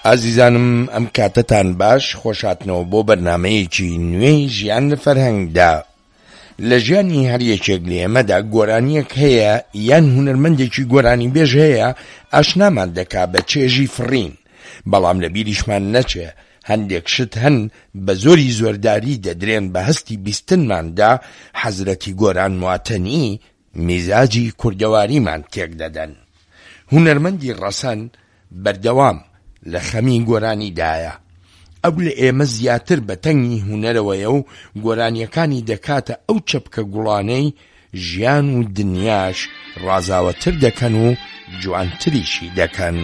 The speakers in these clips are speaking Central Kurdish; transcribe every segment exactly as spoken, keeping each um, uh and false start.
ئازیزانم ئەم کاتتان باش، خۆشاتنەوە بۆ بەرنامەیەکی نوێی ژیان لە فەرهەنگدا. لە ژیانی هەر یەکێک لە ئێمەدا گۆرانیەک هەیە یان هونەرمەندێکی گۆرانی بێژ هەیە ئاشنامان دەکا بە چێژی فڕین، بەڵام لە بیریشمان نەچێ هەندێک شت هەن بە زۆری زۆرداری دەدرێن بە هەستی بیستنماندا حەزرەتی گۆران مواتەنی میزاجی کوردەواریمان تێک دەدەن. هونەرمەندی ڕەسەن بەردەوام لە خەمی گۆرانیدایە، ئەو لە ئێمە زیاتر بە تەنگی هونەرەوەیە و گۆرانیەکانی دەکاتە ئەو چەپکە گوڵانەی ژیان و دنیاش ڕازاوەتر دەکەن و جوانتریشی دەکەن.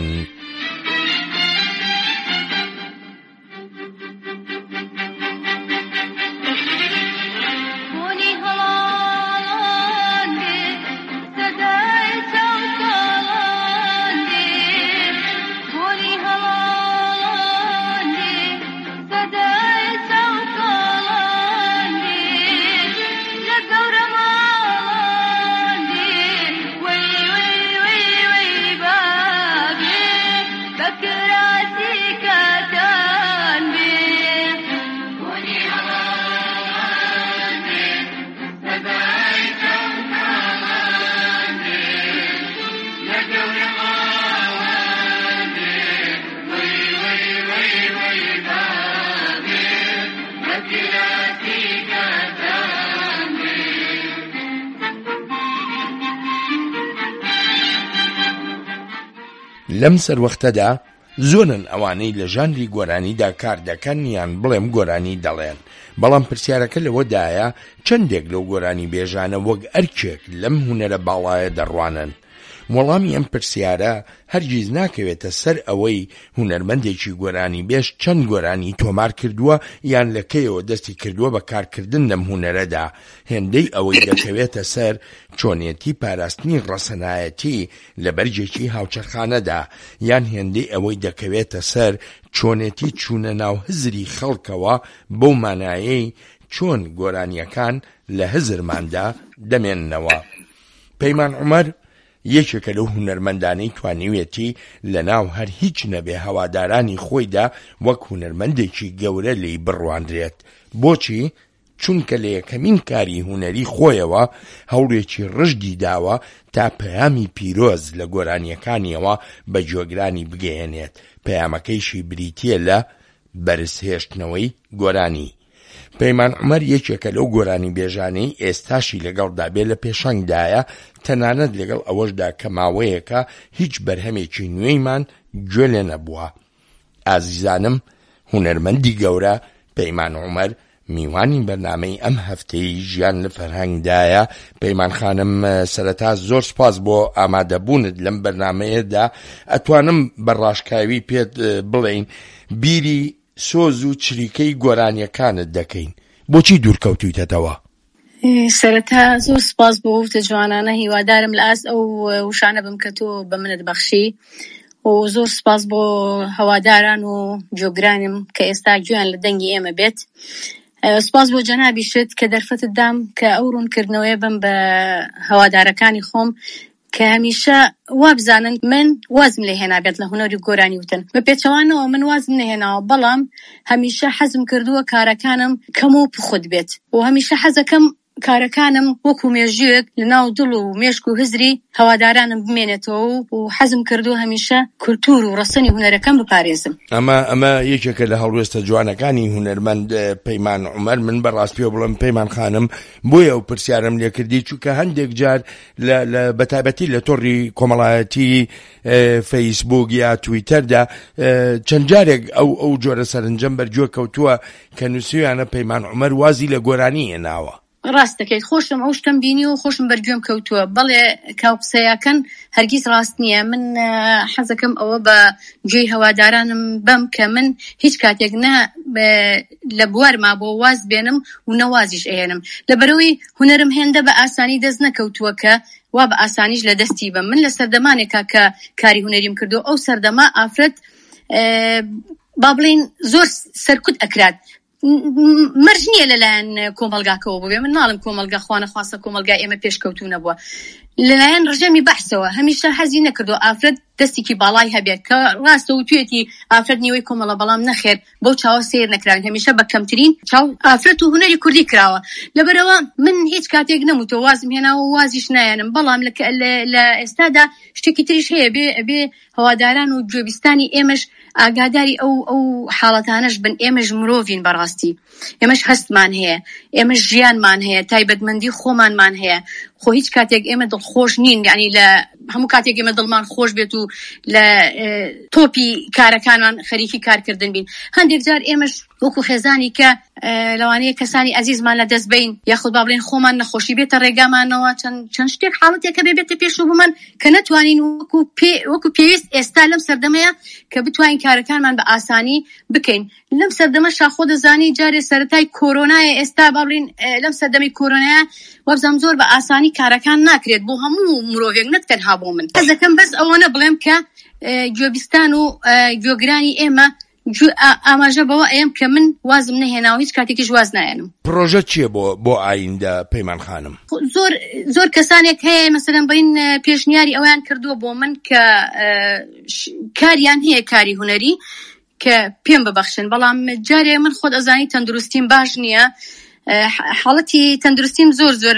لەم سەروەختەدا زۆرن ئەوانەی لە ژانری گۆرانیدا کار دەکەن یان بڵێم گۆرانی دەڵێن، بەڵام پرسیارەکە لەوەدایە چەندێک لەو گۆرانی بێژانە وەک ئەرکێک لەم هونەرە باڵایە دەڕوانن. وەڵامی ئەم پرسیارە هەرگیز ناکەوێتە سەر ئەوەی هونەرمەندێکی گۆرانی بێژ چەند گۆرانی تۆمار کردووە یان لەکەیەوە دەستی کردووە بە کارکردن لەم هونەرەدا. هێندەی ئەوەی دەکەوێتە سەر چۆنیەتی پاراستنی ڕەسەنایەتی لە بەرجێکی هاوچەرخانەدا، یان هێندەی ئەوەی دەکەوێتە سەر چۆنێتی چوونە ناو هزری خەڵکەوە بەو مانایەی چۆن گۆرانیەکان لە هزرماندا دەمێننەوە. پەیمان عومەر یەکێکە لەو هونەرمەندانەی توانیوێتی لە ناو هەر هیچ نەبێ هەوادارانی خۆیدا وەک هونەرمەندێکی گەورە لی بڕواندرێت. بۆچی؟ چونکە لە یەکەمین کاری هونەری خۆیەوە هەوڵێکی ڕژدی داوە تا پەیامی پیرۆز لە گۆرانیەکانیەوە بە جۆگرانی بگەێنێت. پەیامەکەیشی بریتیە لە بەرزهێشتنەوەی گۆرانی. پەیمان عومەر یەکێکە لەو گۆرانی بێژانەی ئێستاشی لەگەڵدا بێ لە پێشەنگدایە، تەنانەت لەگەڵ ئەوەشدا کە ماوەیەکە هیچ بەرهەمێکی نوێیمان گوێ لێ نەبووە. ئازیزانم، هونەرمەندی گەورە پەیمان عومەر میوانی بەرنامەی ئەم هەفتەی ژیان لە فەرهەنگدایە. پەیمان خانم، سەرەتا زۆر سپاس بۆ ئامادەبوونت لەم بەرنامەیەدا. ئەتوانم بەڕاشکاوی پێت بڵێین بیری سۆز و چریکەی گۆرانیەکانت دەکەین، بۆچی دوورکەوتویتەوە؟ سەرەتا زۆر سپاس بۆ وتە جوانانە، هیوادارم لە ئاست ئەو وشانە بم کە تۆ بە منت بەخشی، و زۆر سپاس بۆ هەواداران و جۆگرانم کە ئێستا گوێیان لە دەنگی ئێمە بێت. سپاس بۆ جەنابیشت کە دەرفەتت دام کە ئەو ڕوونکردنەوەی بم بە هەوادارەکانی خۆم کە هەمیشە وابزانن من وازم لێ هێنابێت لە هونەری گۆرانی وتن. بە پێچەوانەوە من وازم نەهێناوە، بەڵام هەمیشە حەزم کردووە کارەکانم کەم و پخود بێت، و هەمیشە حەزەکەم کارەکانم وەکو مێژوویەک لە ناو دڵ و مێشک و هزری هەوادارانم بمێنێتەوە، و حەزم کردووە هەمیشە کولتور و ڕەسەنی هونەرەکەم بپارێزم. ئەمە ئەمە یەکێکە لە هەڵوێستە جوانەکانی هونەرمەند پەیمان عومەر. من بەڕاست پێ بڵم پەیمان خانم، بۆیە ئەو پرسیارم لێ کردی چونکە هەندێک جار لە بەتایبەتی لە تۆڕی کۆمەڵایەتی فەیسبوک یا تویتەردا چەند جارێک ئەو ئەو جۆرە سەرنجەم بەرگوێ کەوتووە کە نووسیویانە پەیمان عومەر وازی لە گۆرانی هێناوە. ڕاست دەکەیت، خۆشم ئەو شتم بینی و خۆشم بەرگوێم کەوتووە. بەڵێ کاو قسەیەکەن هەرگیز ڕاست نییە. من حەزەکەم ئەوە بە گوێی هەوادارانم بەم کە من هیچ کاتێک نە لە بوارما بۆ واز بێنم و نەوازیش ئەهێنم، لەبەرەوەی هونەرم هێندە بە ئاسانی دەست نەکەوتووە کە وا بە ئاسانیش لە دەستی بم. من لە سەردەمانێکا کە کاری هونەریم کردو، ئەو سەردەما ئافرەت با بڵین زۆر سەرکوت ئەکرات، مرج نییە لەلایەن کۆمەلگاکەوە بووێ. من ناڵم کۆمەلگا خوانە خواستە کۆمەلگا ئێمە پێشکەوتوو نەبووە. لەلایەن ڕژێمی بەحسەوە هەمیشە حەزی نەکردو ئافرەت دەستێکی باڵای هەبێت کە ڕاستە و توێتی ئافرەت نیوەی کۆمەڵە بەڵام نەخێر بەو چاوە سیر نەکراون هەمیشە بە کەمترین چاو ئافرەت و هونەری کوردی کراوە لەبەرەوە من هیچ کاتێک نەموتەوە وازم هێناوە وازیش نایەنم بەڵام لە ئێستادا شتێکی تریش هەیە بێ بێ هەواداران و گوێبیستانی ئێمەش ئاگاداری ئەو ئەو حاڵەتانەش بن ئێمەش مرۆڤین بەڕاستی ئێمەش هەستمان هەیە ئێمەش ژیانمان هەیە تایبەتمەندی خۆمانمان هەیە خۆ هیچ کاتێک ئێمە دڵخۆش نین یعنی لە هەموو کاتێک ئێمە دڵمان خۆش بێت و لە تۆپی کارەکانمان خەریکی کارکردن بین هەندێک جار ئێمەش وەکو خێزانی کە لەوانەیە کەسانی عەزیزمان لە دەست بین یاخود با بڵێن خۆمان نەخۆشی بێتە ڕێگامانەوە چەند چەند شتێک حاڵەتێکە بێ بێتە پێش بوومان کە نەتوانین وەکو پێ وەکو پێویست ئێستا لەم سەردەمەیە کە بتوانین کارەکانمان بە ئاسانی بکەین لەم سەردەمەشا خۆ دەزانی جارێ سەرەتای کۆرۆنایە ئێستا با بڵێن لەم سەردەمی کۆرۆنایە وەبزانم زۆر بە ئاسانی کارەکان ناکرێت بۆ هەموو مرۆڤێک نەتەنها بۆ من حەزەکەم بەس ئەوەنە بڵێم کە گوێبیستان و گوێگرانی ئێمە ئاماژە بەوە ئەم کە من وازم نەهێناوە هیچ کاتێکیش واز نایەنم. پرۆژە چییە بۆ بۆ ئایندە پەیمان خانم؟ زۆر زۆر کەسانێک هەیە مەسەلەن بڵین پێشنیاری ئەویان کردووە بۆ من کە کاریان هەیە کاری هونەری کە پێم ببەخشن بەڵام جارێ من خۆت ئەزانی تەندروستیم باش نییە حاڵەتی تەندروستیم زۆر زۆر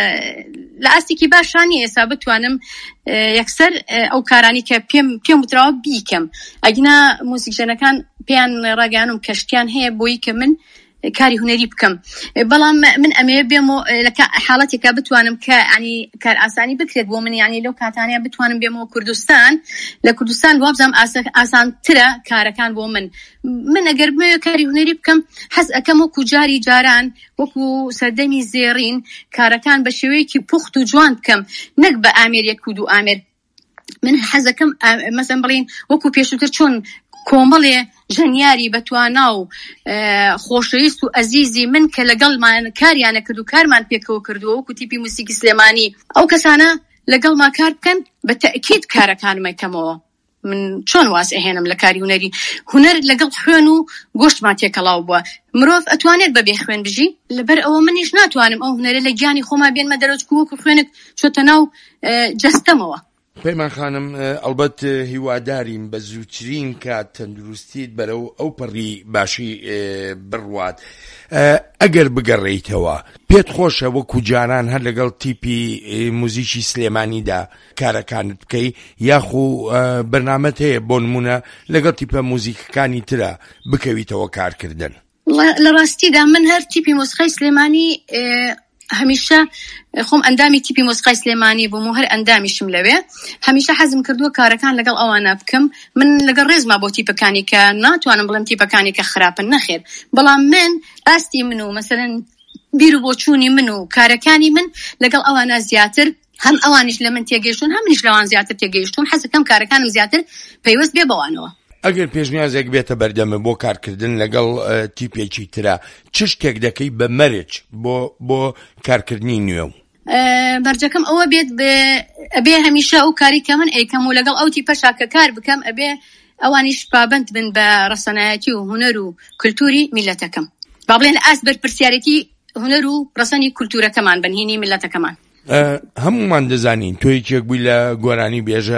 لە ئاستێکی باشانی ئێستا بتوانم یەکسەر ئەو کارانی کە پێم پێم وتراوە بیکەم ئەگنا موسیقیژەنەکان پێیان ڕاگەیانم کەشتیان هەیە بۆی کە من کاری هونەری بکەم بەڵام من ئەمەیە بێم و لە حاڵەتێکا بتوانم کە ینی کار ئاسانی بکرێت بۆ من یعنی لەو کاتانەیە بتوانم بێمەوە کوردستان لە کوردستان وابزانم ئاسانترە کارەکان بۆ من من ئەگەر بمەوێت کاری هونەری بکەم حەز ئەەکەم وەکو جاری جاران وەکو سەردەمی زێڕین کارەکان بە شێوەیەکی پوخت و جوان بکەم نەک بە ئامێرێک و دوو ئامێر من حەزەکەم مەسەن بڵین وەکو پێشووتر چۆن کۆمەڵێ ژەنیاری بەتوانا و خۆشەویست و ئەزیزی من کە لەگەڵمان کاریانە کرد و کارمان پێکەوە کردووە وەکو تیپی موسیقی سلێمانی ئەو کەسانە لەگەڵما کار بکەن بە تەئکید کارەکانمە کەمەوە من چۆن واز ئەهێنم لە کاری هونەری هونەر لەگەڵ خوێن و گۆشتمان تێکەڵاو بووە مرۆڤ ئەتوانێت بەبێ خوێن بژی لەبەر ئەوە منیش ناتوانم ئەو هونەرە لە گیانی خۆما بێنمە دەرەوە وەکو خوێنت چۆتە ناو جەستەمەوە. پەیمان خانم ئەلبەت هیواداریم بە زووترین کات تەندروستیت بەرەو ئەو پەڕی باشی بڕوات ئەگەر بگەڕێیتەوە پێت خۆشە وەکو جاران هەر لەگەڵ تیپی موزیکی سلێمانیدا کارەکانت بکەی یاخو بەرنامەت هەیە بۆ نمونە لەگەڵ تیپە موزیکەکانی ترە بکەویتەوە کارکردن؟ لە ڕاستیدا من هەر تیپی مۆسیقای سلێمانی هەمیشە خۆم ئەندامی تیپی مۆسیقای سلێمانی بووم و هەر ئەندامیشم لەوێ هەمیشە حەزم کردووە کارەکان لەگەڵ ئەوانە بکەم من لەگەڵ ڕێزما بۆ تیپەکانی کە ناتوانم بڵێم تیپەکانی کە خراپن نەخێر بەڵام من ئاستی من و مەسەلەن بیر و بۆچوونی من و کارەکانی من لەگەڵ ئەوانە زیاتر هەم ئەوانیش لە من تێگەیشتون هەم منیش لەوان زیاتر تێگەیشتون حەزەکەم کارەکانم زیاتر پەیوەست بێ بەوانەوە. ئەگەر پێشنیازێک بێتە بەردەمە بۆ کارکردن لەگەڵ تیپێکی ترە چ شتێک دەکەی بە مەرج بۆ بۆ کارکردنی نوێ؟ بەرجەکەم ئەوە بێت ئەبێ هەمیشە ئەو کاری کە من ئەیکەم و لەگەڵ ئەو تیپەشا کە کار بکەم ئەبێ ئەوانیش پابەند بن بە ڕەسەنایەتی و هونەر و کولتوری میلەتەکەم با بڵێن ئاس بەرپرسیارەتی هونەر و ڕەسەنی کولتورەکەمان بنهێنی میلەتەکەمان. هەمومان دەزانین تۆ یەکێک بووی لە گۆرانی بێژە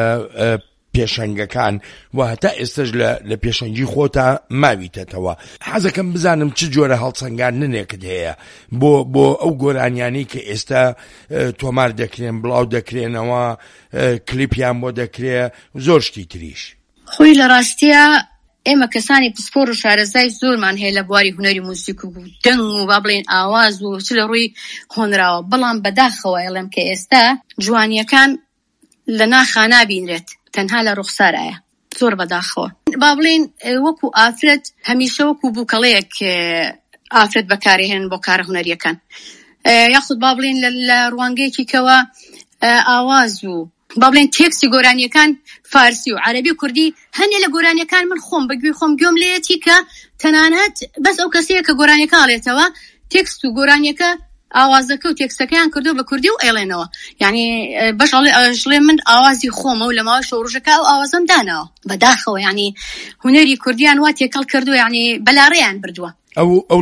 پێشەنگەکان و هەتا ئێستش لە پێشەنگی خۆتا ماویتەتەوە حەزەکەم بزانم چ جۆرە هەڵسەنگاندنێکت هەیە بۆ بۆ ئەو گۆرانیانەی کە ئێستا تۆمار دەکرێن بڵاو دەکرێنەوە کلیپیان بۆ دەکرێ زۆر شتی تریش. خۆی لە ڕاستیە ئێمە کەسانی پسپۆر و شارەزای زۆرمان هەیە لە بواری هونەری موسیق و دەنگ و با بڵێن ئاواز و چ لە ڕووی هۆنراوە بەڵام بەداخەوە ئێڵێم کە ئێستا جوانیەکان لە ناخا نابینرێت تەنها لە ڕوخسارایە زۆر بەداخەوە با بڵێن وەکو ئافرەت هەمیشە وەکو بووکەڵەیەک ئافرەت بەکارهێنن بۆ کارە هونەریەکان یاخود با بڵێن لە ڕوانگەیەکی کەوە ئاواز و با بڵێن تێکسی گۆرانیەکان فارسی و عەرەبی و کوردی هەنێ لە گۆرانیەکان من خۆم بەگوێ خۆم گوێم لێیەتی کە تەنانەت بەس ئەو کەسەیە کە گۆرانیەکە ئاڵێتەوە تێکست و گۆرانیەکە ئاوازەکە و تێکستەکەیان کردو بە کوردی و ئێڵێنەوە یعنی بەش ئەژڵێ من ئاوازی خۆمە و لە ماوەی شەوڕژەکە و ئاوازم داناوە بەداخەوە یعنی هونەری کوردیان وا تێکەڵ کردو یعنی بەلاڕێیان بردووە. ئەو ئەو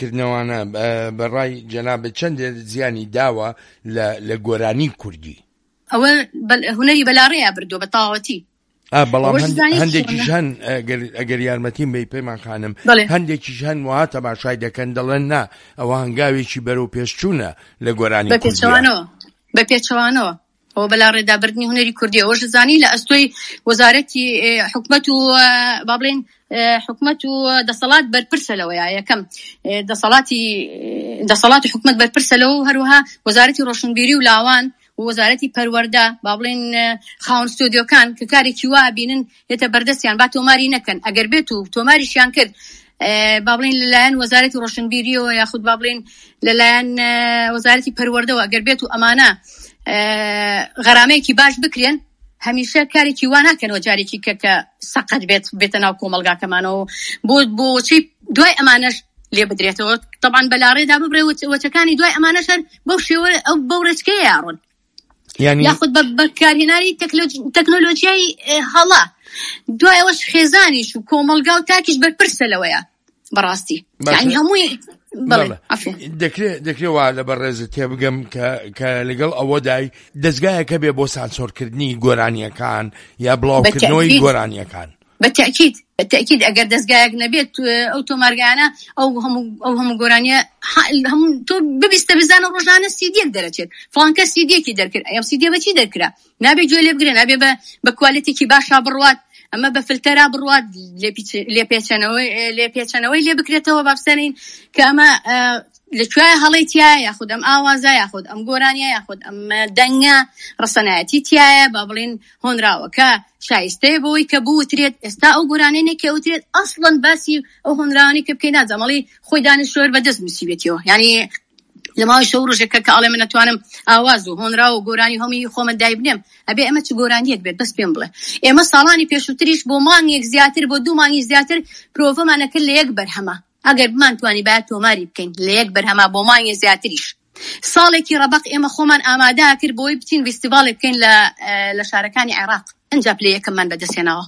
لاساییکردنەوەانە بەڕای جەنابەت چەندێک زیانی داوە لە گۆرانی کوردی؟ ئەوە هونەری بەلاڕێیە بردو بە تاوەتی. بەڵام هەندێکیش هەن ئەگەر یارمەتیم بێ پێمان خانم هەندێکیش هەن وها تەماشای دەکەن دەڵێن نا ئەوە هەنگاوێکی بەرەو پێشچوونە لە گۆرانی بە پێچەوانەوە بە پێچەوانەوە ئەوە بەلا ڕێدابردنی هونەری کوردی ئەوەش زانی لە ئەستۆی وەزارەتی حکومەت و با بڵێن حکومەت و دەسەڵات بەرپرسە لەوەیە یەکەم دەسەڵاتی دەسەڵات و حکومەت بەرپرسە لەوە هەروەها وەزارەتی ڕۆشنبیری و لاوان وەزارەتی پەروەردە با بڵێن خاوەن ستۆدیۆکان کە کارێکی وا بینن هێتە بەردەستیان با تۆماری نەکەن ئەگەر بێت و تۆماریشیان کرد با بڵێن لەلایەن وەزارەتی ڕۆشنبیریەوە یاخود با بڵێن لەلایەن وەزارەتی پەروەردەوە ئەگەر بێت و ئەمانە غەرامەیەکی باش بکرێن هەمیشە کارێکی وا ناکەنەوە جارێکی کە کە سەقەت بێت بێتە ناو کۆمەلگاکەمانەوە بۆ بۆچی دوای ئەمانەش لێ بدرێتەوە طبعاً بەلاڕێدا ببڕێ وەچەکانی دوای ئەمانەش بەو شێوە ئەو بەو ڕێچکەیە یاڕۆن یاخود بەکارهێنانی تەکنۆلۆژیای هەڵا دوای ئەوەش خێزانیش و کۆمەلگا و تاکیش بەرپرسە لەوەیە بەڕاستی یعنی هەمووی دەکرێت وا لە بەڕێزت تێ بگەم کە لەگەڵ ئەوەدای دەستگایەکە بێ بۆ سانسۆرکردنی گۆرانیەکان یا بڵاوکردنەوەی گۆرانیەکان بەتەکید بەتەکید ئەگەر دەستگایەک نەبێت ئەو تۆمارگانە ئەو ئەو هەموو گۆرانیە تۆ ببیستە بزانە ڕۆژانە سیدیەک دەرەچێت فڵانکە سیدیەکی دەرکرد ئەم سیدیە بەچی دەرکرا نابێت گوێ لێ بگرێن نابێ بە کوالیتێکی باشا بڕوات ئەمە بە فلتەرا بڕوات لێ پێچەنەوەی لێ بکرێتەوە بابسەرین کە ئەمە لەکوێ هەڵی تایە یاخود ئەم ئاوازە یاخود ئەم گۆرانیە یاخود ئەم دەنگە ڕەسەنایەتی تایە با بڵێن هۆنراوەکە شایستەیە بەوەی کە بوترێت ئێستا ئەو گۆرانەی کە ئەوترێت ئەسڵەن باسی ئەو هۆنراوانی کە بکەی نازەمەڵی خۆی دانیشتوەر بەدەست نووسیبێتەوە یعنی لە ماوەی شەو ڕۆژێکە کە ئەڵێ من نەتوانم ئاواز و هۆنرا و گۆرانی هەمووی خۆمە دای بنێم ئەبێ ئەمە چ گۆرانیەک بێت بەس پێم بڵێ ئێمە ساڵانی پێشووتریش بۆ مانگێک زیاتر بۆ دوو مانگی زیاتر پرۆڤەمانەکرد لە یەک بەرهەمە ئەگەر بمانتوانی باید تۆماری بکەین لە یەک بەرهەمە بۆ مانگی زیاتریش ساڵێکی ڕەبەق ئێمە خۆمان ئامادە کرد بۆی بچین فیستیڤاڵێک بکەین لە شارەکانی عێراق ئەنجا پلە یەکەممان بەدەستێناوە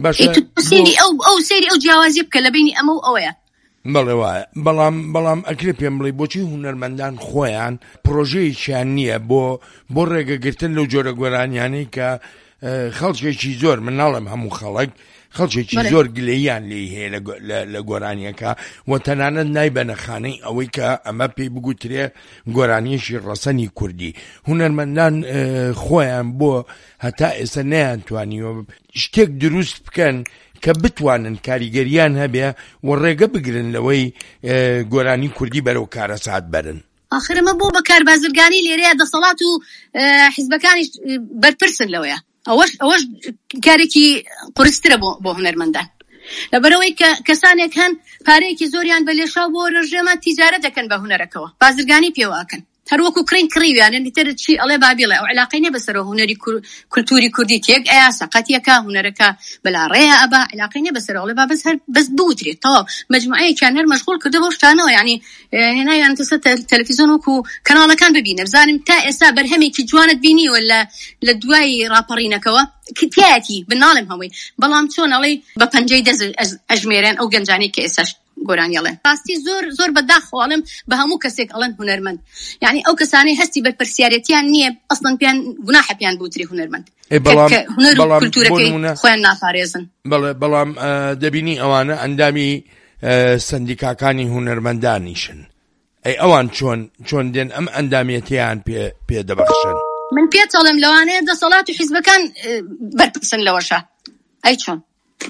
ئەو سەیری ئەو جیاوازی بکە لە بینی ئەمە و ئەوەیە بەڵێ وایە بەڵام بەڵام ئەکرێ پێم بڵێ بۆچی هونەرمەندان خۆیان پرۆژەیەکیان نییە بۆ بۆ ڕێگەگرتن لەو جۆرە گۆرانیانەی کە خەڵکێکی زۆر من ناڵێم هەموو خەڵک خەڵکێکی زۆر گلەییان لێ هەیە لە گۆرانیەکە و تەنانەت نایبەنە خانەی ئەوەی کە ئەمە پێی بگوترێ گۆرانیەشی ڕەسەنی کوردی هونەرمەندان خۆیان بۆ هەتا ئێستا نەیانتوانیوە شتێک دروست بکەن کە بتوانن کاریگەریان هەبێ و ڕێگە بگرن لەوەی گۆرانی کوردی بەرەو کارەسات بەرن ئاخرەمە بۆ بەکار بازرگانی لێرەیە دەسەڵات و حیزبەکانیش بەرپرسن لەوەیە ئەوەش ئەوەش کارێکی قورسترە بۆ هونەرمەندان لەبەرەوەی کە کەسانێک هەن پارەیەکی زۆریان بە لێشاو بۆ ڕژێمە تیجارەت دەکەن بە هونەرەکەەوە بازرگانی پێواکەن هەروەکو کڕین کڕیویانە دیتر چی ئەڵێ بابیڵێ ئەو علاقەی نە بەسەرەوە هونەری کولتوری کوردی تێک ئەیا سەقەتیەکە هونەرەکە بەلاڕێیە ئەبا علاقەی نە بەسەرەوە ئەڵێ با بەس هەر بەس بوترێت تەواو مەجموعەیەکیان هەر مەشغوڵ کردە بۆ شتانەوە یعنی هێنایان تەسە تەلەڤیزیۆن وەکو کەناڵەکان ببینە بزانم تا ئێستا بەرهەمێکی جوانت بینیوە لە دوای ڕاپەڕینەکەوە کتیاتی بناڵم هەمووی بەڵام چۆن ئەڵێ بە پەنجەی دەست ئەژمێرێن ئەو گەنجانەی کە ئێستاش گۆرانیەڵێن ڕاستی زۆر زۆر بەداخواڵم بە هەموو کەسێک ئەڵێن هونەرمەند یعنی ئەو کەسانەی هەستی بەرپرسیارەتیان نییە ئەسڵەن پێیان گوناحە پێیان بوتری هونەرمەند هونەر و کولتورەکەی خۆیان نافارێزن بەڵێ بەڵام دەبینی ئەوانە ئەندامی سەندیکاکانی هونەرمەندانیشن ئەی ئەوان چۆن چۆن دێن ئەم ئەندامێتیان پێ دەبەخشن من پێچەڵم لەوانەیە دەسەڵات و حیزبەکان بەرپرسن لەوەشە ئەی چۆن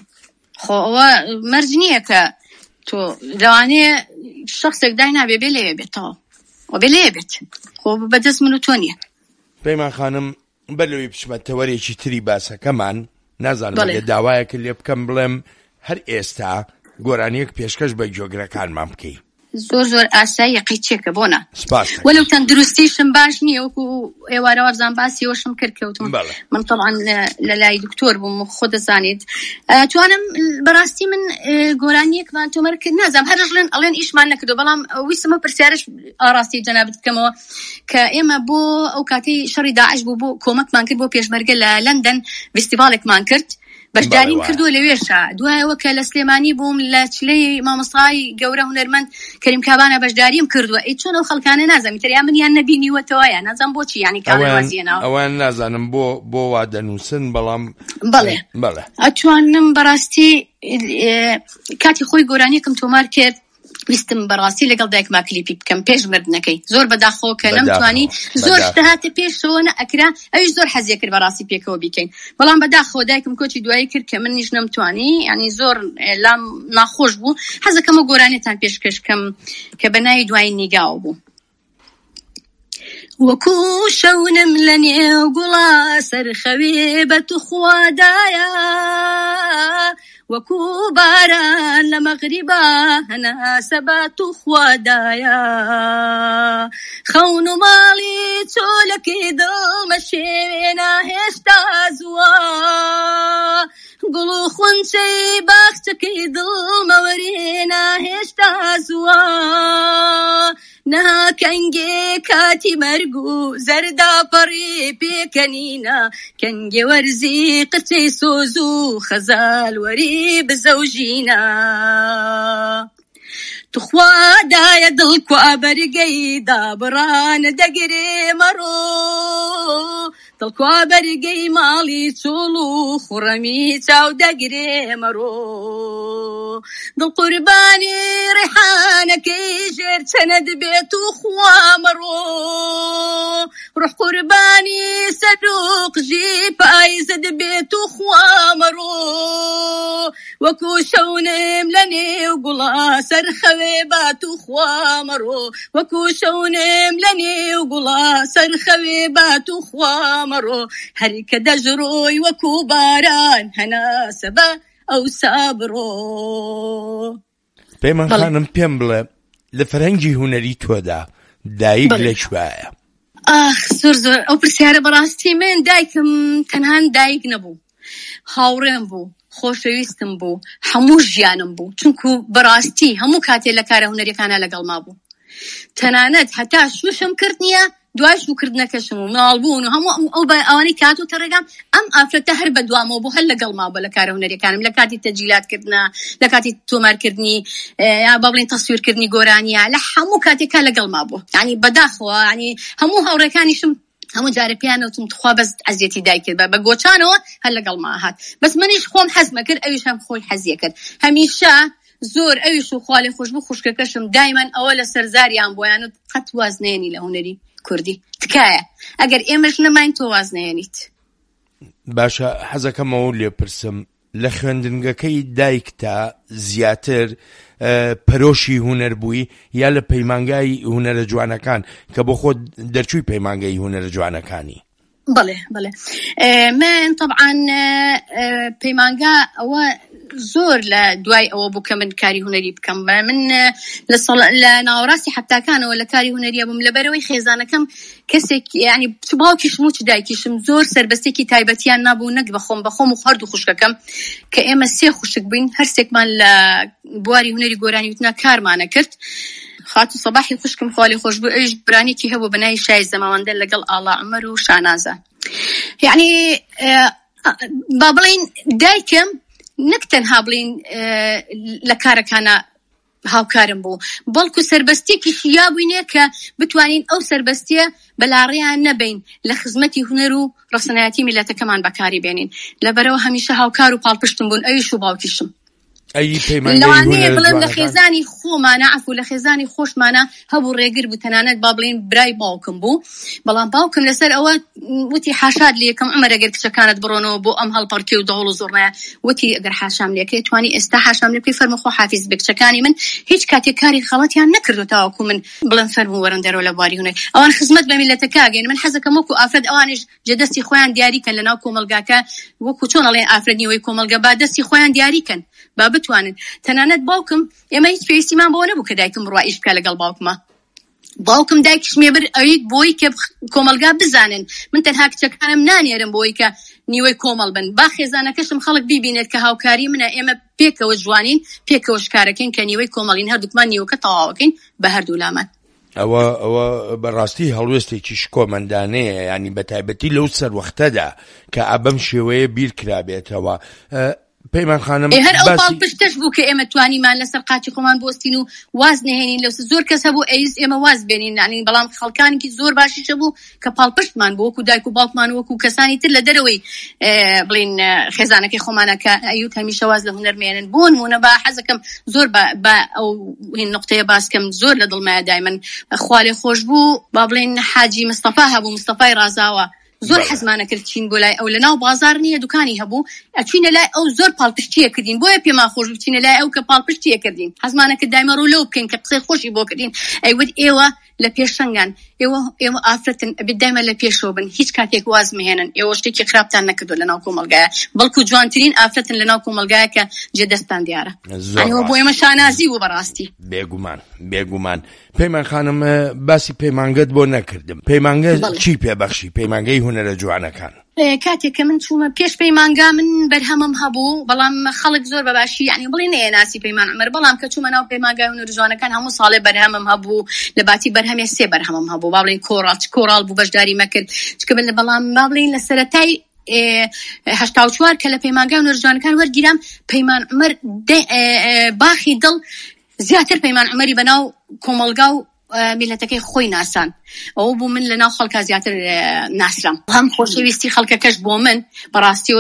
خۆ ئەوە مەرج نییە کە تۆ لەوانەیە شخصێک دای نابێ بێ لێوێ بێتەوە و بێ لێ بێت خۆ بەدەست من و تۆ نییە پەیمان خانم بەلەوەی بچمە تەوەرێکی تری باسەکەمان نازانم لێ داوایەکە لێ بکەم بڵێم هەر ئێستا گۆرانیەک پێشکەش بە گۆگرەکانمان بکەی زۆر زۆر ئاسایی قیچێکە بۆنە وەلو تەندروستیشم باش نییە وەکو ئێوارە وەرزان باسیەوەشم کرد کەوتم من طبعا لە لای دکتۆر بووم خۆ دەزانێت توانم بەڕاستی من گۆرانیەکمان تۆمەر کرد نازام هەرژڵێن ئەڵێن ئیشمان نەکردو بەڵام ویستمە پرسیارش ئاراستی جەنابەت بکەمەوە کە ئێمە بۆ ئەو کاتەی شەڕی داعش بوو بۆ کۆمەکمان کرد بۆ پێشمەرگە لە لەندەن فیستیڤالێکمان کرد بەشداریم کردووە لەوێشە. دوایەوە کە لە سلێمانی بووم لە چلەی مامۆستای گەورە هونەرمەند کەریم کابانە بەشداریم کردووە. ئەی چۆن ئەو خەڵکانە نازانم تەریا منیان نەبینیوەتەوەیە، نازانم بۆچی، یعنی کاڵوازیێناوە ئەوان نازانم بۆ بۆ وا دەنووسن، بەڵام بەڵێ بەڵێ ئەتوانم بەڕاستی کاتی خۆی گۆرانیەکەم تۆمار کرد، ویستم بەڕاستی لەگەڵ دایکما کلیپی بکەم پێش مردنەکەی، زۆر بەداخۆ کە نەمتوانی زۆر شتە هاتە پێشەوە نەئەکرا، ئەویش زۆر حەزیە کرد بەڕاستی پێکەوە بیکەین، بەڵام بەداخۆ دایکم کۆچی دوایی کرد کە من نیش نەمتوانی، یعنی زۆر لام ناخۆش بوو، حەزەکەمە گۆرانیەتان پێشکەش کەم کە بەناوی دوای نیگاوە بوو. وەکو شەونم لە نێو گوڵا سەرخەوێ بە توخوادایە، وەکو باران لە مەغریبا هەناسە بە توخوادایە، خەون و ماڵی چۆلەکەی دڵمە شێوێنە هێشتا زووە، گوڵ و خونچەی باخچەکەی دڵمە وەرێنە هێشتا زووە، نەها کەنگێ کاتی مەرگ و زەرداپەڕی پێکەنینە، کەنگێ وەرزی قرچەی سۆز و خەزال وەری بزەوژینە، توخوادایە دڵکوا بەرگەی دابڕانە دەگرێ مەڕۆ، دڵکوا بەرگەی ماڵی چۆڵ و خوڕەمی چاو دەگرێ مەڕۆ، دڵ قوربانی ڕێحانەکەی ژێر چەنە دەبێت و خوا مەڕۆ، ڕوح قوربانی سەدوقژی پایزە دەبێت و خوا مەڕۆ، وەکو شەونم لە نێو گوڵا سەرخەوێ بات و خوا مەڕۆ، وەکو شەونم لە نێو گوڵا سەرخەوێ بات و خوا مەڕۆ، هەر کە دەژڕۆی وەکو باران هەناسە بە ئەو سابڕۆ. پەیمان خانم پێم بڵێ لە فەرهەنگی هونەری تۆدا دایک لەکوایە؟ ئاخ زۆر زۆر ئەو پرسیارە بەڕاستی من دایکم تەنها دایک نەبوو، هاوڕێم بوو، خۆشەویستم بوو، هەموو ژیانم بوو، چونکو بەڕاستی هەموو کاتێ لە کارە هونەریەکانە لەگەڵما بوو، تەنانەت هەتا شوشم کرد نییە دوای شوکردنەکەشم و ماڵبوون و هەموو ئەو ئەوانەی کات و تەڕێگام ئەم ئافرەتە هەر بەدوامەوە بوو، هەر لەگەڵما بوو لە کارە هونەریەکانم، لە کاتی تەجیلاتکردنە، لە کاتی تۆمارکردنی یا با بڵێن تەسویرکردنی گۆرانیە، لە هەموو کاتێکا لەگەڵما بوو، یعنی بەداخەوە ینی هەموو هاوڕێکانیشم هەموو جارە پیانەوتم تخوا بەس ئەزیەتی دایک کرد بە گۆچانەوە هەر لەگەڵما هات، بەس منیش خۆم حەزمە کرد، ئەویش هەم خۆی حەزیە کرد، هەمیشە زۆر ئەویش و خوا لێ خۆش بوو خوشکەکەشم دایمەن ئەوە لە سەرزاریان بۆیان و قەت وازنێنی لە هونەری کوردی، تکایە ئەگەر ئێمەش نەماین تۆ وازنێنیت. باشە حەزەکەمەوە لێ پرسم لە خوێندنگەکەی دایکتا زیاتر پەرۆشی هونەر بووی یا لە پەیمانگای هونەرە جوانەکان کە بۆ خۆت دەرچووی پەیمانگای هونەرە جوانەکانی؟ بەڵێ بەڵێ من طبعا پەیمانگا ئەوە زۆر لە دوای ئەوە بوو کە من کاری هونەری بکەم، من لە ناوەڕاستی حەپتاکانەوە لە کاری هونەریە بووم، لەبەرەوەی خێزانەکەم کەسێک ینی چ باوکیشم و چ دایکیشم زۆر سەربەستێکی تایبەتیان نابوو، نەک بەخۆم بەخۆم و هەردوو خوشکەکەم کە ئێمە سێ خوشک بووین، هەرسێکمان لە بواری هونەری گۆرانی وتنا کارمانە کرد، خاتو سەباحی خوشکم خوا لێ خۆش بوو، ئەویش برانێکی هەبوو بەناوی شای زەماوەندە لەگەڵ ئاڵا عومەر و شانازە، یعنی با بڵێن دایکم نەک تەنها بڵێن لە کارەکانە هاوکارم بوو، بەڵکو سەربەستێکیش یا بووینێ کە بتوانین ئەو سەربەستیە بەلاڕێیان نەبین لە خزمەتی هونەر و ڕەسەنایەتی میلەتەکەمان بەکاری بێنین، لەبەرەوە هەمیشە هاوکار و پاڵپشتم بوون، ئەویش و باوکیشم. لەوانەیە بڵێم لە خێزانی خۆمانە عەفو لە خێزانی خۆشمانە هەبوو ڕێگر بوو، تەنانەت با بڵێن برای باوکم بوو، بەڵام باوکم لەسەر ئەوە وتی حاشاد لێ یەکەم عومەر ئەگەر کچەکانت بڕۆنەوە بۆ ئەم هەڵپەڕکێ و دەوڵ و زۆڕنایە، وتی ئەگەر حاشام لێکەی توانی ئێستا حاشام لێ بکەی فەرموو خۆ حافیز بێ، کچەکانی من هیچ کاتێک کاری خەڵەتیان نەکردو تاوەکو من بڵێن فەرموو وەرن دەرەوە لە بواری هونەر، ئەوان خزمەت بە میلەتەکە ئەگەین، من حەزەکەم وەکو ئافرەت ئەوانیش جەدەستی خۆیان دیاریکەن لەناو کۆمەلگاکە، وەکو چۆن ئەڵێن ئافرەت نیوەی کۆمەلگا با دەستی خۆیان دیاریکەن با بتوانن. تەنانەت باوکم ئێمە هیچ پێویستیمان بۆ نەبوو کە دایکم بڕوا ئیش بکە لەگەڵ باوکمە، باوکم دایکیش مێبر ئەوەی بۆی کە کۆمەلگا بزانن، من تەنها کچەکانم نانێرم بۆی کە نیوەی کۆمەڵ بن، با خێزانەکەشم خەڵک بیبینێت کە هاوکاری منە، ئێمە پێکەوە جوانین، پێکەوە شکارەکەین کە نیوەی کۆمەڵین، هەردووکمان نیوەکە تەواوەکەین بە هەردوو لامان. ئەوە ئەوە بەڕاستی هەڵوێستێکی شکۆمەندانەیە، ینی بەتایبەتی لەو سەروەختەدا کە ئابەم شێوەیە بیر کرابێتەوە. پەیمان خانم هەر ئەو پاڵپشتەش بوو کە ئێمە توانیمان لەسەر قاچی خۆمان بۆستین و واز نهێنین لەوسە زۆر کەس هەبوو ئەیز ئێمە واز بێنین، یعنی بەڵام خەڵکانێکی زۆر باشیش هەبوو کە پاڵپشتمان بوو وەکو دایک و باوکمان وەکو کەسانی تر لە دەرەوەی بڵین خێزانەکەی خۆمانە کە ئەیوت هەمیشە واز لە هونەرمێنن. بۆ نمونە بە حەزەکەم زۆر بە ئەو نقطەیە باسکەم زۆر لە دڵمایە دایمەن خوا لێ خۆش بوو با بڵین حاجی مستەفا هەبوو، مستەفای ڕازاوە زۆر حەزمانە کرد چین بۆ لای ئەو لەناو بازار نییە دوکانی هەبوو ئەچینە لای ئەو زۆر پاڵپشتیە کردین، بۆیە پێمان خۆش بچینە لای ئەو کە پاڵپشتیە کردین، حەزمانە کرد دایمە ڕوو لەو بکەین کە قسەی خۆشی بۆ کردین. ئەیوت ئێوە لە پێشەنگان، ئێوە ئێوە ئافرەتن ئەبێت دایمە لە پێشەوە بن، هیچ کاتێک واز مهێنن، ئێوە شتێکی خراپتان نەکردو لەناو کۆمەڵگایە، بەڵکو جوانترین ئافرەتن لەناو کۆمەڵگایە کە جێدەستان دیارە. ئەوە بۆ ئێمە شانازی بوو بەڕاستی. بێگومان بێگومان. پەیمان خانم باسی پەیمانگەت بۆ نەکردم، پەیمانگە چی پێبەخشی، پەیمانگەی هونەرە جوانەکان؟ کاتێک کە من چوومە پێش پەیمانگا من بەرهەمم هەبوو، بەڵام خەڵک زۆر بەباشی یعنی بڵێ نەیەناسی پەیمان عومەر، بەڵام کە چوومە ناو پەیمانگای هونەرە جوانەکان هەموو ساڵێ بەرهەمم هەبوو، لە باتی بەرهەمێ سێ بەرهەمم هەبوو، با بڵێن کۆڕاڵ کۆڕاڵ بوو بەشداری مەکرد چکە بەڵام با بڵێن لە سەرەتای هەشتا و چوار کە لە پەیمانگای هونەرە جوانەکان وەرگیرام پەیمان عومەر باخی دڵ زیاتر پەیمان عومەری بەناو کۆمەڵگا و میلەتەکەی خۆی ناسان، ئەوە بوو من لەناو خەڵکا زیاتر ناسرام. هەم خۆشەویستی خەڵکەکەش بۆ من بەڕاستیەوە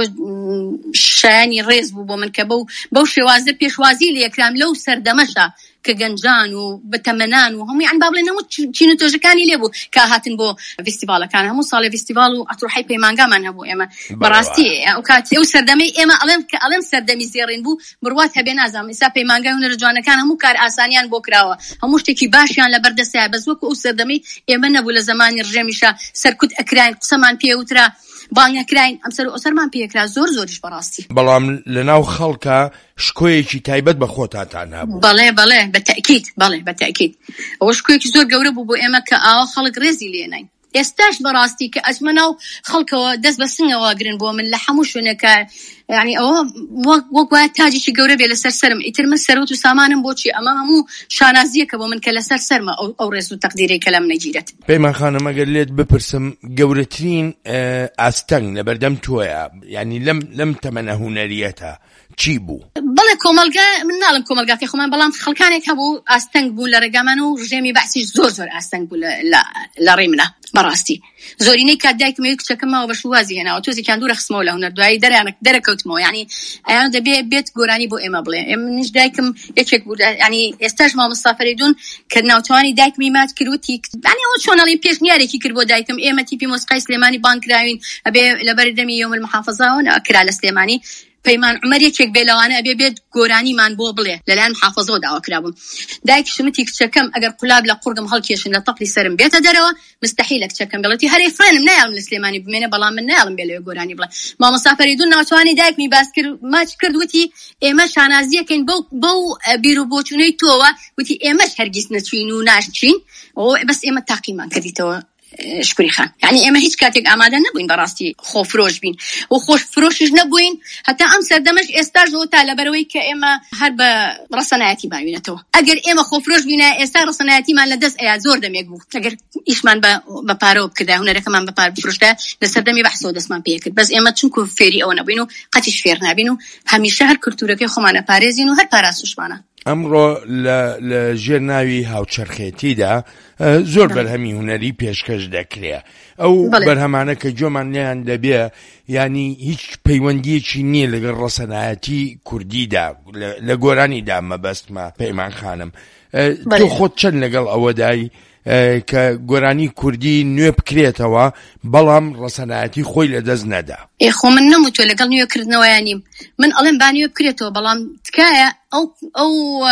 شایانی ڕێز بوو بۆ من کە بەو بەو شێوازە پێشوازی لە یەکرام لەو سەردەمەشە کە گەنجان و بەتەمەنان و هەموو یان با بڵێن هەموو چین و تۆژەکانی لێبوو کە هاتن بۆ فیستیڤالەکان، هەموو ساڵێ فیستیڤال و ئەتروحەی پەیمانگامان هەبوو. ئێمە بەڕاستی ئەو کاتی ئەو سەردەمەی ئێمە ئەڵێم کە ئەڵێم سەردەمی زێڕین بوو بڕوات هەبێ نازانم ئێستا پەیمانگای هونەرە جوانەکان هەموو کار ئاسانیان بۆ کراوە، هەموو شتێکی باشیان لەبەردەستایە، بەس وەکو ئەو سەردەمەی ئێمە نەبوو لە زمانی ڕژێمیشە سەرکوت ئەکراین قسەمان پێوترا بانگەکراین ئەمسەر و ئەسەرمان پێکرا زۆر زۆریش بەڕاستی. بەڵام لەناو خەڵکە شکۆیەکی تایبەت بە خۆتاتان هەبوو. بەڵێ بەڵێ بەتەکید بەڵێ بەتەکید ئەوە شکۆیەکی زۆر گەورە بوو بۆ ئێمە کە ئاوا خەڵک ڕێزی لێناین. ئێستاش بەڕاستی کە ئەچمە ناو خەڵکەوە دەست بە سنگەوە گرن بۆ من لە هەموو شوێنێکە، یعنی ئەوە وەک وایە تاجێکی گەورە بێ لەسەر سەرم، ئیتر من سەرۆت و سامانم بۆچی ئەمە هەموو شانازیەکە بۆ من کە لەسەر سەرمە ئەو ڕێز و تەقدیرەی کە لەم نەگیرێت. پەیمان خانم ئەگەر لێت بپرسم گەورەترین ئاستەنگ لەبەردەم تۆیە، یعنی لەم لەم تەمەنە هونەریەتە چی بوو؟ بەڵێ کۆمەلگا من ناڵم کۆمەلگاکەی خۆمان، بەڵام خەڵکانێک هەبوو ئاستەنگ بوو لە ڕێگامان و ڕژێمی بەعسیش زۆر زۆر ئاستەنگ بوو لە ڕێ منە بەڕاستی. زۆرینەی کات دایکم یەک کچەکەمەوە بەشوازی هێناوە تۆزێکیان دوورە خستمەوە لە هونەر، دوایی دەرەیانە دەرەکەوتمەوە، یعنی ئەیان دەبێت بێت گۆرانی بۆ ئێمە بڵێ. منیش دایکم یەکێک بوو، یعنی ئێستاش مامۆستا فەریدون کە ناوچوانی دایکمی مات کردوتی، یعنی ئەوە چۆنەڵی پێشنیارێکی کرد بۆ دایکم، ئێمە تیپی مۆسیقای سلێمانی بان کراوین ئەبێ لەبەر دەمی یۆم المحافەزاوە کرا لە سلێمانی، پەیمان عومەر یەکێک بێ لەوانە ئەبێ بێت گۆرانیمان بۆ بڵێ لەلایەن محافەزەوە داوا کرابووم. دایکی شمتی کچەکەم ئەگەر قولاب لە قورگم هەڵکێشن لە تەپڵی سرم بێتە دەرەوە مستەحیلە کچەکەم بڵێتی هەرێ فرێنم نایڵم لە سلێمانی بمێنێ، بەڵام من نایڵم بێ لەوێ گۆرانی بڵێ. مامۆستا فەریدون ناوچوانی دایکمی باس کرد ماچ کرد وتی ئێمە شانازیەکەین بەو بەو بیر و بۆچوونەی تۆوە، وتی ئێمەش هەرگیز نەچوین و ناشچین، بەس ئێمە تاقیمان کردیتەوە شکری خان. یعنی ئێمە هیچ کاتێک ئامادە نەبووین بەڕاستی خۆفرۆش بین و خۆش فرۆشش نەبووین، هەتا ئەم سەردەمەش ئێستاش زۆر تا لەبەرەوەی کە ئێمە هەر بە ڕەسەنایەتی باوینەتەوە. ئەگەر ئێمە خۆفرۆش بینە ئێستا ڕەسەنایەتیمان لە دەست ئەیا زۆر دەمێک بوو، ئەگەر ئیشمان بە پارەوە بکردا هونەرەکەمان بە پار بفرۆشتا لە سەردەمی بەحسەوە دەستمان پێ کرد، بەس ئێمە چونکو فێری ئەوە نەبووین و قەتیش فێر نابین و هەمیشە هەر کولتورەکەی خۆمانە پارێزین و هەر پاراسوشمانە. ئەمڕۆ لە ژێر ناوی هاوچەرخێتیدا زۆر بەرهەمی هونەری پێشکەش دەکرێت. ئەو بەرهەمانە کە جۆمان لیان دەبێ، ینی هیچ پەیوەندیەکی نییە لەگەڵ ڕەسەنایەتی کوردیدا لە گۆرانیدا مەبەستمە. پەیمان خانم تۆ خۆت چەند لەگەڵ ئەوەدای کە گۆرانی کوردی نوێ بکرێتەوە بەڵام ڕەسەنایەتی خۆی لەدەست نەدا؟ خۆ من نەموتوە لەگەڵ نوێکردنەوەیانیم، من ئەڵێم با نوێ بکرێتەوە، بەڵام تکایە ئەو ئەو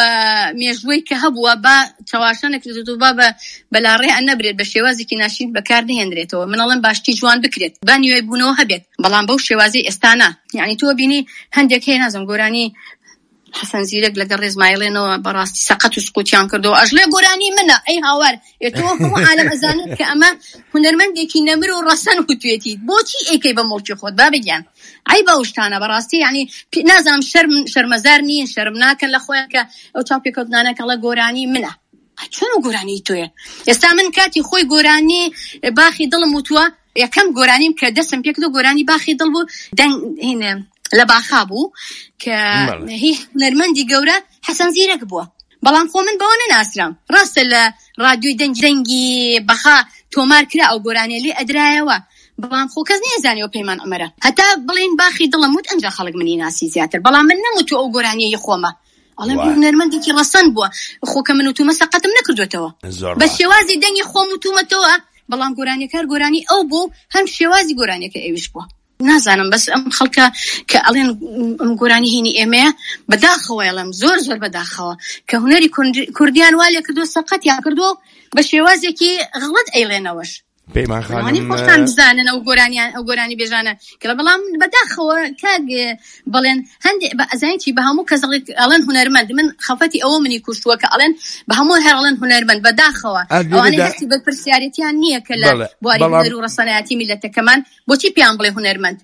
مێژوەی کە هەبووە با چاواشانە کردو با بەلاڕێ ئە نەبرێت بە شێوازێکی ناشین بەکار نهێنرێتەوە. من ئەڵێم باشتی جوان بکرێت با نوێ بوونەوە هەبێت، بەڵام بەو شێوازی ئێستانە. یعنی تۆ بینی هەندێک هەیە نازم گۆرانی حەسەن زیرەک لەگەڵ ڕێزمایڵێنەوە بەڕاستی سەقەت و سقوتیان کردەوە، ئەژڵێ گۆرانی منە ئەی هاوار ئێتۆ هەموو عالەم ئەزانێت کە ئەمە هونەرمەندێکی نەمر و ڕەسەن وتوێتی، بۆچی ئەیکەی بە مڵکی خۆت با بگیان ئەی باوشتانە بەڕاستی. یعنی نازانم شەرمەزار نین شەرم ناکەن لە خۆیان کە ئەو چاو پێکەوتنانە کەڵە گۆرانی منە، چۆن و گۆرانی تۆیە ئێستا من کاتی خۆی گۆرانی باخی دڵم وتووە یەکەم گۆرانیم کە دەستم پێ کردو گۆرانی باخی دڵ بوو دەنگ لە باخا بوو کە هی هونەرمەندی گەورە حەسەن زیرەک بووە بەڵام خۆ من بەوە نەناسرام ڕاستە لە ڕادیۆی دەنگ دەنگی بەخا تۆمار کرا ئەو گۆرانیە لێ ئەدرایەوە بەڵام خۆ کەس نێزانیەوە پەیمان ئەمەرە هەتا بڵێن باخی دڵم وت ئەنجا خەڵک منی ناسی زیاتر بەڵام من نەموتووە ئەو گۆرانیەی خۆمە ئەڵێم هونەرمەندێکی ڕەسەن بووە خۆ کە من وتومە سەقەتم نەکردوێتەوە بە شێوازی دەنگی خۆم وتومەتەوە بەڵام گۆرانیەکار گۆرانی ئەو بوو هەم شێوازی گۆرانیەکە ئەویش بووە نازانم بەس ئەم خەڵکە کە ئەڵێن ئەم گۆرانی هینی ئێمەیە بەداخەوە ئەڵێم زۆر زۆر بەداخەوە کە هونەری کوردیان والێ کردو سەقەتیان کردو بە شێوازێکی غڵەت ئەیڵێنەوەش پەیمان خانم خۆشتان بزانن ئەو گۆرانیان ئەو گۆرانی بێژانە کە بەڵام بەداخەوە کاگ بڵێن هەندێک بە ئەزانیی بە هەموو کەس ئەڵێن هونەرمەند من خەفەتی ئەوە منی کوشتووە کە ئەڵێن بە هەموو هەر ئەڵێن هونەرمەند بەداخەوە ئەوانەی هەستی بە پرسیارەتیان نییە کە لە بواری هونەر و ڕەسەنایەتی میلەتەکەمان بۆچی پیان بڵێ هونەرمەند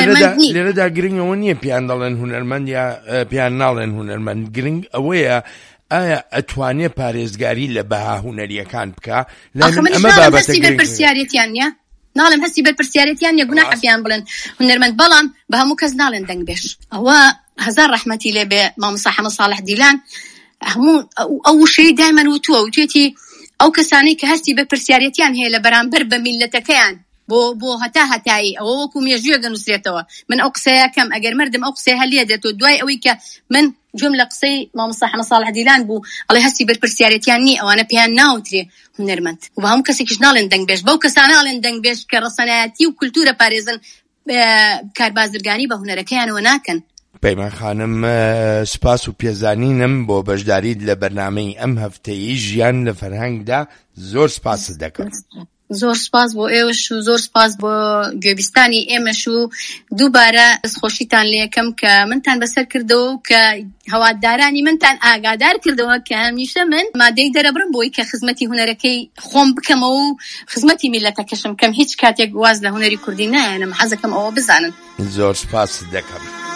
لێرەدا گرنگەوە نییە پیان دەڵێن هونەرمەند یا پیان ناڵێن هونەرمەند گرنگ ئەوەیە ئایا ئەتوانێ پارێزگاری لە بەها هونەریەکان بکە ئەمە بابەتە پرسیارەتیان نییە ناڵم هەستی بەر پرسیارەتیان نییە گوناح پیان بڵێن هونەرمەند بەڵام بە هەموو کەس ناڵێن دەنگ بێش ئەوە هەزار ڕەحمەتی لێ بێ مامۆستا حەمەد ساڵح دیلان هەموو ئەو وشەی دایمەن وتووە وتوێتی ئەو کەسانەی کە هەستی بە پرسیارەتیان هەیە لە بەرامبەر بە میلەتەکەیان بۆ بۆ هەتا هەتایی ئەوە وەکو مێژوویە گەنووسرێتەوە من ئەو قسەیەکەم ئەگەر مردم ئەو قسەی هەلێ دێتەوە دوای ئەوەی کە من جۆم لە قسەی مامۆستا حەمەد ساڵح دیلان بوو ئەڵێ هەستی بەر پرسیارەتیان نییە ئەوانە پێیان ناوترێ هونەرمەند و بە هەموو کەسێکیش ناڵێن دەنگ بێش بەو کەسانە ناڵێن دەنگ بێش کە ڕەسەنایەتی و کولتورە پارێزن کاربازرگانی بە هونەرەکەیانەوە ناکەن پەیمان خانم سپاس و پێزانینم بۆ بەشداریت لە بەرنامەی ئەم هەفتەیی ژیان لە فەرهەنگدا زۆر سپاست دەکەم زۆر سپاس بۆ ئێوەش و زۆر سپاس بۆ گوێبیستانی ئێمەش و دووبارە دەستخۆشیتان لێ یەکەم کە منتان بەسەر کردەوە و کە هەوادارانی منتان ئاگادار کردەوە کە هەمیشە من مادەی دەرەبڕم بۆی کە خزمەتی هونەرەکەی خۆم بکەمەوە و خزمەتی میلەتەکەشم کەم هیچ کاتێک واز لە هونەری کوردی نایەنم حەزەکەم ئەوە بزانن زۆر سپاس دەکەم